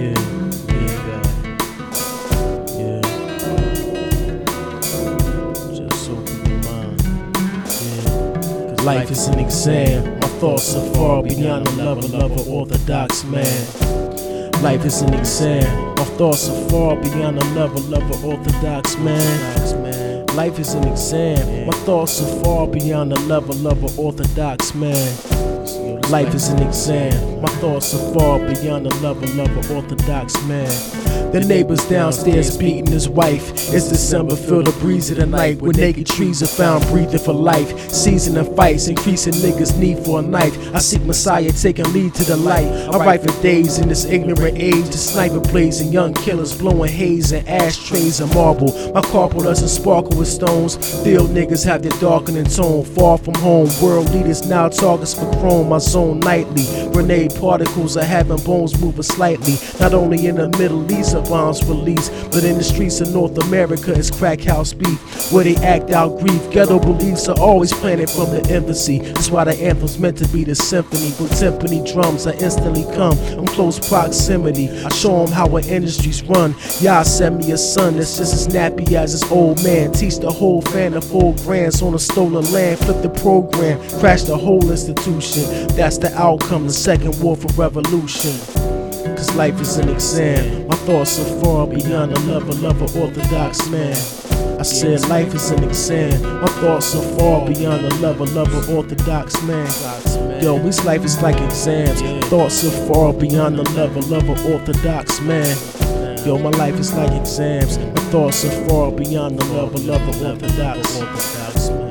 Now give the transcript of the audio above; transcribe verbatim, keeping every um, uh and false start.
Yeah, yeah, God. Yeah. Just open your mind. Yeah. Cause life is an exam. My thoughts are far beyond the level of an orthodox man. Life is an exam. My thoughts are far beyond the level of an orthodox man. Life is an exam. My thoughts are far beyond the level of an orthodox man. Life is an exam. My thoughts are far beyond the level of an orthodox man. The neighbors downstairs beating his wife. It's December, feel the breeze of the night, where naked trees are found breathing for life. Seasoning fights, increasing niggas' need for a knife. I seek Messiah, taking lead to the light. I write for days in this ignorant age. The sniper plays and young killers blowing haze and ashtrays of marble. My carpal doesn't sparkle with stones. Field niggas have their darkening tone. Far from home, world leaders now targets for chrome. My zone nightly. Grenade particles are having bones moving slightly. Not only in the Middle East are bombs released, but in the streets of North America it's crack house beef, where they act out grief. Ghetto beliefs are always planted from the infancy. That's why the anthem's meant to be the symphony. With timpani drums I instantly come in close proximity. I show them how our industries run. Y'all send me a son that's just as nappy as his old man. Teach the whole fan of full grants on a stolen land. Flip the program, crash the whole institution. That's the outcome, the second war for revolution. Cause life is an exam. My thoughts are far beyond the level of an orthodox man. I said life is an exam. My thoughts are far beyond the level of an orthodox man. Yo, this life is like exams. Thoughts are far beyond the level of an orthodox man. Yo, my life is like exams. My thoughts are far beyond the level of an orthodox man.